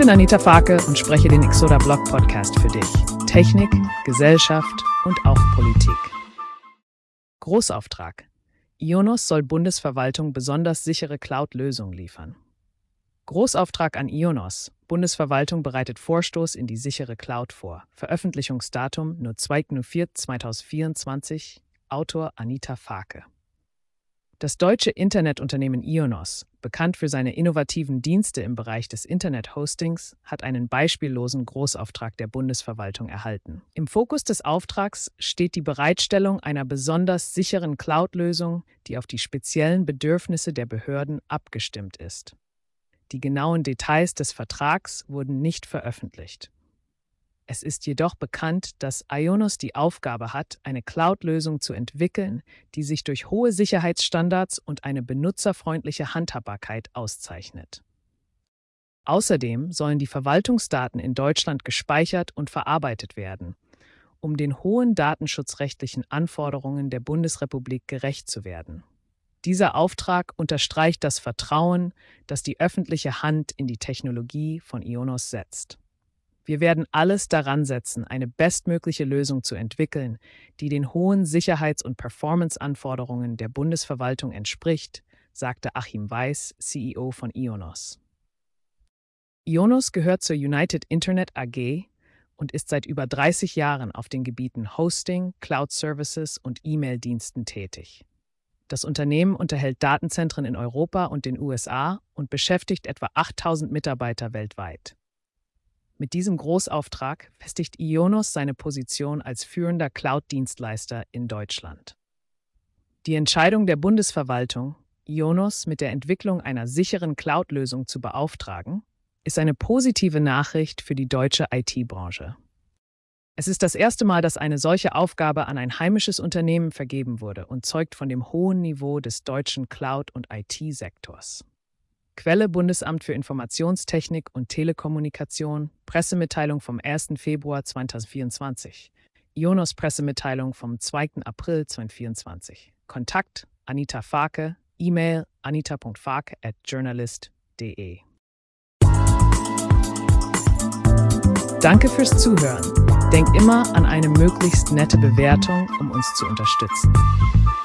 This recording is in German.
bin Anita Farke und spreche den Exoda Blog Podcast für dich. Technik, Gesellschaft und auch Politik. Großauftrag. IONOS soll Bundesverwaltung besonders sichere Cloud-Lösungen liefern. Großauftrag an IONOS. Bundesverwaltung bereitet Vorstoß in die sichere Cloud vor. Veröffentlichungsdatum nur 2.04.2024. Autor Anita Farke. Das deutsche Internetunternehmen IONOS, bekannt für seine innovativen Dienste im Bereich des Internet-Hostings, hat einen beispiellosen Großauftrag der Bundesverwaltung erhalten. Im Fokus des Auftrags steht die Bereitstellung einer besonders sicheren Cloud-Lösung, die auf die speziellen Bedürfnisse der Behörden abgestimmt ist. Die genauen Details des Vertrags wurden nicht veröffentlicht. Es ist jedoch bekannt, dass IONOS die Aufgabe hat, eine Cloud-Lösung zu entwickeln, die sich durch hohe Sicherheitsstandards und eine benutzerfreundliche Handhabbarkeit auszeichnet. Außerdem sollen die Verwaltungsdaten in Deutschland gespeichert und verarbeitet werden, um den hohen datenschutzrechtlichen Anforderungen der Bundesrepublik gerecht zu werden. Dieser Auftrag unterstreicht das Vertrauen, das die öffentliche Hand in die Technologie von IONOS setzt. Wir werden alles daran setzen, eine bestmögliche Lösung zu entwickeln, die den hohen Sicherheits- und Performance-Anforderungen der Bundesverwaltung entspricht, sagte Achim Weiß, CEO von IONOS. IONOS gehört zur United Internet AG und ist seit über 30 Jahren auf den Gebieten Hosting, Cloud Services und E-Mail-Diensten tätig. Das Unternehmen unterhält Datenzentren in Europa und den USA und beschäftigt etwa 8.000 Mitarbeiter weltweit. Mit diesem Großauftrag festigt IONOS seine Position als führender Cloud-Dienstleister in Deutschland. Die Entscheidung der Bundesverwaltung, IONOS mit der Entwicklung einer sicheren Cloud-Lösung zu beauftragen, ist eine positive Nachricht für die deutsche IT-Branche. Es ist das erste Mal, dass eine solche Aufgabe an ein heimisches Unternehmen vergeben wurde und zeugt von dem hohen Niveau des deutschen Cloud- und IT-Sektors. Quelle: Bundesamt für Informationstechnik und Telekommunikation, Pressemitteilung vom 1. Februar 2024. IONOS Pressemitteilung vom 2. April 2024. Kontakt: Anita Farke, E-Mail anita.farke@journalist.de. Danke fürs Zuhören. Denk immer an eine möglichst nette Bewertung, um uns zu unterstützen.